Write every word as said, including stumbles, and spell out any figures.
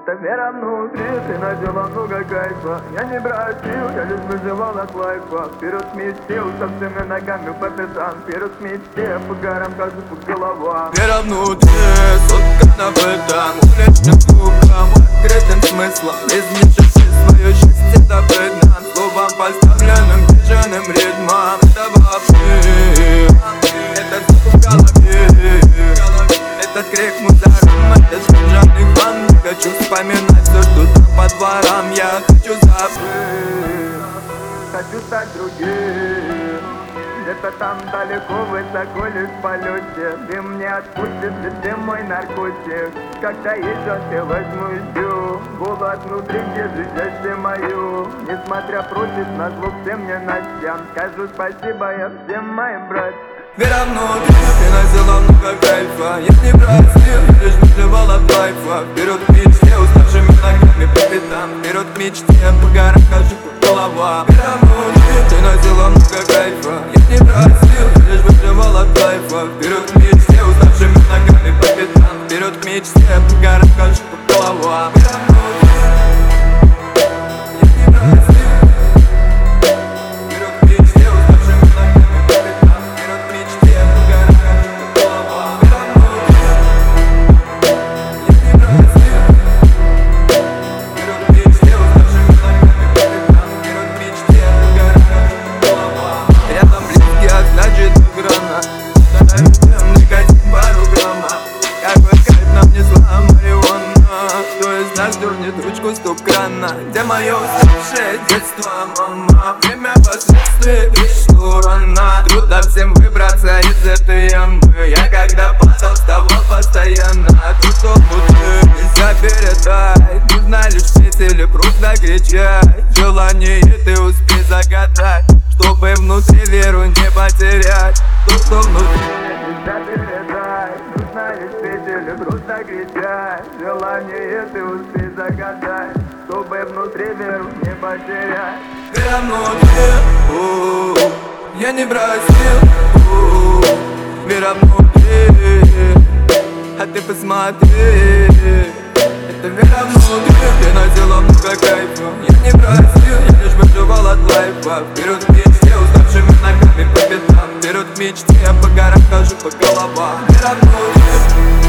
Это вера внутри, ты надела много кайфа. Я не бросил, я лишь выживал от лайфа. Вперед к мечте, со всеми ногами по пятам. Вперед к мечте, по горам, каждый по головам. Вера внутри, соткана в этом уличным звуком, открытым смыслом. Изменившись свое счастье добыть нам словом, поставленным бежаным ритмом. Это вообще, это звук в голове, этот крик мусором, это жжённый фан. Не хочу вспоминать все, что там по дворам. Я хочу забыть, хочу стать другим. Где-то там далеко, высоко, лишь в полете. Дым не отпустит, ты мой наркотик. Когда еще я возьму и жду. Голод внутри, где жизнь мою. Несмотря против, на зло всем мне ночам. Скажу спасибо я всем моим братьям. Вера внутри, ты носила много кайфа. Я не бросил, я лишь выживал от лайфа. Вперед к мечте, уставшими ногами по пятам. Вперед к мечте, по горам хожу по головам. Вера внутри, ты носила много кайфа. Я не бросил, я лишь выживал от лайфа. Вперед к мечте, уставшими ногами по пятам. Вперед к мечте, по горам хожу по головам. Вера внутри, я не бросил. Дернет ручку стоп крана. Где мое уставшее детство, мама? Время последствий пришло рано. Трудно всем выбраться из этой ямы. Я когда падал, вставал постоянно. Тут что внутри нельзя передать. Нужно лишь сеть или просто кричать. Желание ты успей загадать, чтобы внутри веру не потерять. Тут что внутри нельзя передать. Нужно лишь петь или просто кричать. Желание ты успей загадать, чтобы внутри веру не потерять. Вера внутри, у-у-у, я не бросил, у-у-у. Вера внутри, а ты посмотри. Это вера внутри, ты носила много кайфа. Я не бросил, я лишь выживал от лайфа. Вперед к мечте, уставшими ногами по пятам. Вперед к мечте, я по горам хожу по головам. Вера внутри.